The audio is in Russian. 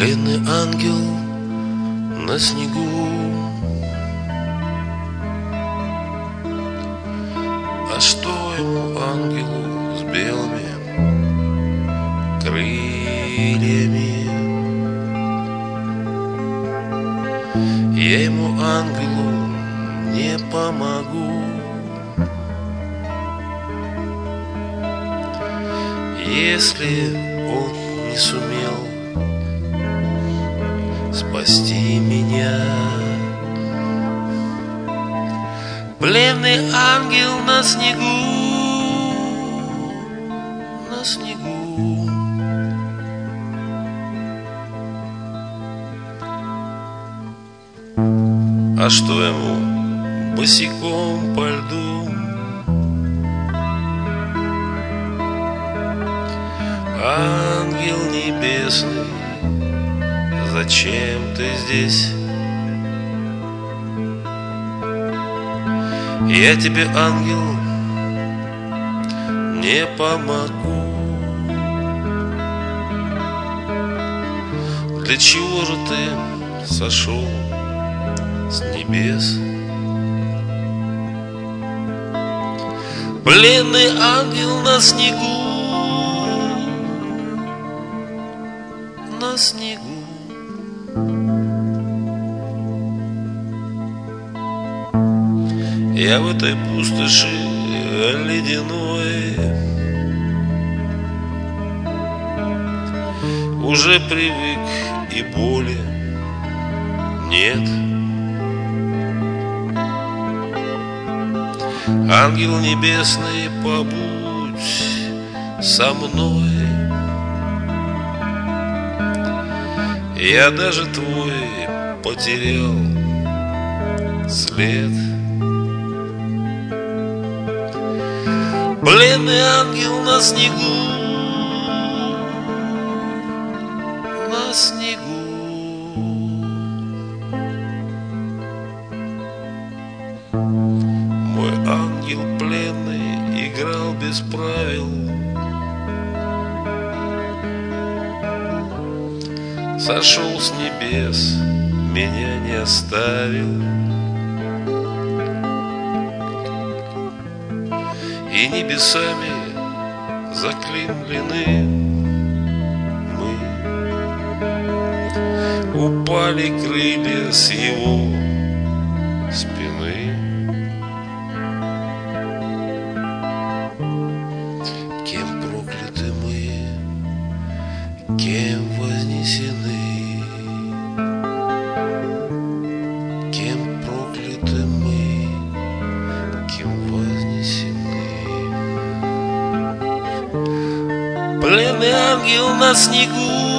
Пленный ангел на снегу. А что ему, ангелу с белыми крыльями? Я ему, ангелу, не помогу. Если он не сумел спасти меня. Пленный ангел на снегу, на снегу. А что ему босиком по льду? Ангел небесный, зачем ты здесь? Я тебе, ангел, не помогу. Для чего же ты сошел с небес? Пленный ангел на снегу, на снегу. Я в этой пустоши ледяной уже привык, и боли нет. Ангел небесный, побудь со мной. Я даже твой потерял след. Пленный ангел на снегу, на снегу. Мой ангел пленный играл без правил, сошел с небес, меня не оставил. И небесами заклинлены мы, упали крылья с его спины. Кем прокляты мы, кем вознесены, кем прокляты мы, кем вознесены. Пленный ангел на снегу,